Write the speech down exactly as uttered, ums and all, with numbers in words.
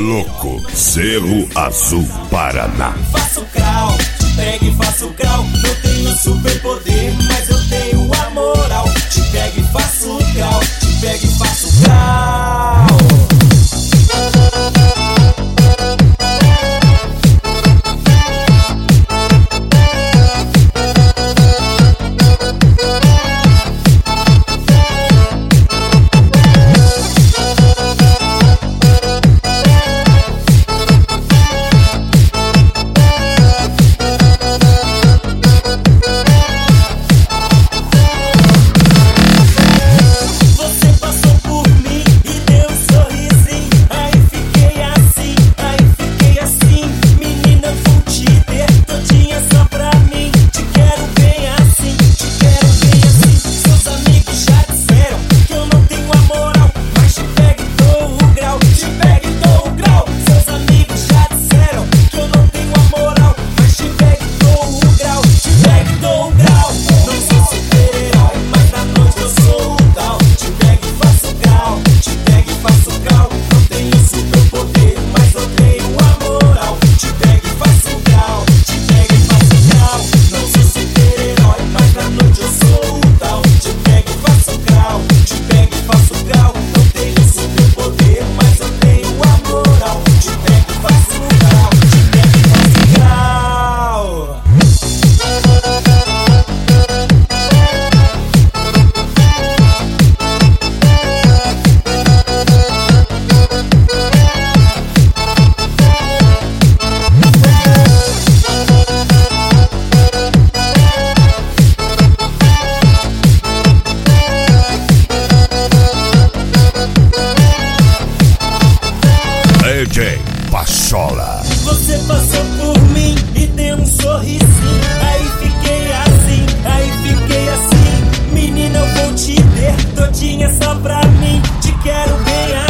louco, Cerro Azul, Paraná. Faço grau, te pego e faço grau. Não tenho superpoder, mas eu tenho a moral. Te pego e faço grau, te pego e faço grau. D J Pachola. Você passou por mim e deu um sorrisinho. Aí fiquei assim, aí fiquei assim. Menina, eu vou te ter todinha só pra mim. Te quero bem assim.